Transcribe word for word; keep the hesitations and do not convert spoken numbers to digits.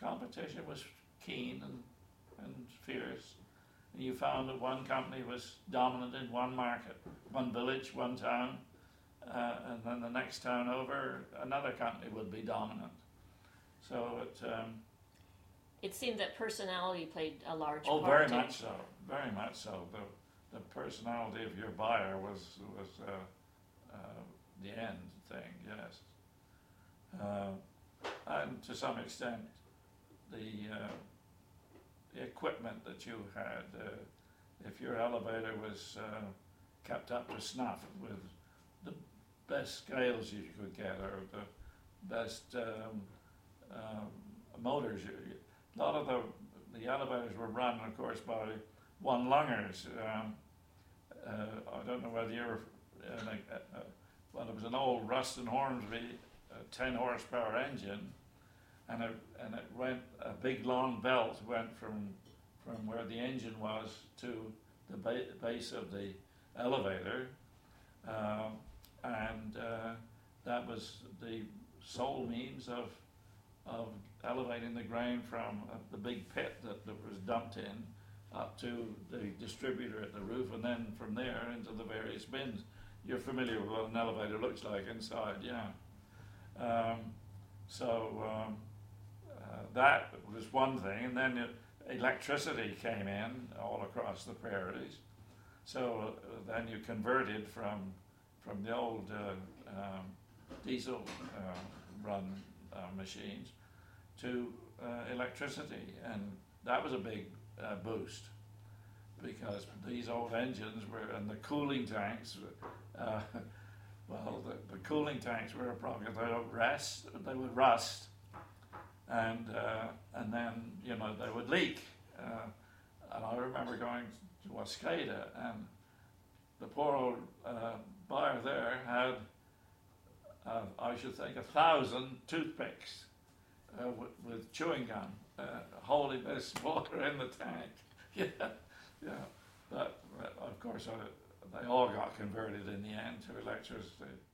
competition was keen and, and fierce. And you found that one company was dominant in one market, one village, one town, uh, and then the next town over, another company would be dominant. So it... Um, it seemed that personality played a large oh, part. Oh, very in much so, very much so. The, the personality of your buyer was, was uh, uh, the end thing, yes. Uh, and to some extent, the, uh, the equipment that you had, uh, if your elevator was uh, kept up to snuff with the best scales you could get, or the best um, um, motors, you, you, a lot of the, the elevators were run, of course, by one-lungers. Um, uh, I don't know whether you're, uh, like, uh, uh, well, it was an old Ruston Hornsby uh, ten horsepower engine, and it, and it went, a big long belt went from from where the engine was to the ba base of the elevator, uh, and uh, that was the sole means of of elevating the grain from uh, the big pit that, that was dumped in up to the distributor at the roof, and then from there into the various bins. You're familiar with what an elevator looks like inside, yeah. Um, so um, uh, that was one thing, and then it, electricity came in all across the prairies. So uh, then you converted from from the old uh, um, diesel uh, run uh, machines to uh, electricity, and that was a big uh, boost, because these old engines were, and the cooling tanks, uh, well, the, the cooling tanks were a problem. They would rust, they would rust, and uh, and then you know they would leak. Uh, and I remember going to Wascada, and the poor old uh, buyer there had, uh, I should think, a thousand toothpicks uh, with, with chewing gum, uh, holding this water in the tank. Yeah, yeah. But uh, of course, uh, they all got converted in the end to electricity.